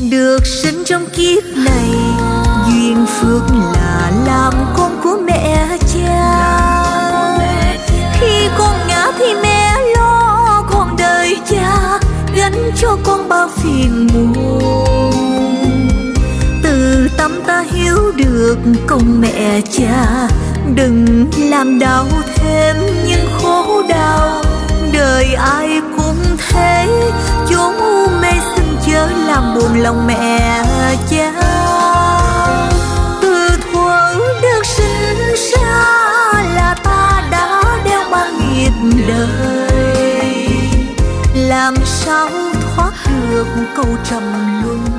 Được sinh trong kiếp này, duyên phước là làm con của mẹ cha. Khi con ngã thì mẹ lo con đời cha, gánh cho con bao phiền muộn. Từ tâm ta hiểu được công mẹ cha, đừng làm đau thêm những khổ đau. Đời ai cũng thế, chốn u mê xin chớ làm buồn lòng mẹ cha. Từ thuở được sinh ra là ta đã đeo mang nghiệp đời, làm sao thoát được câu trầm luân.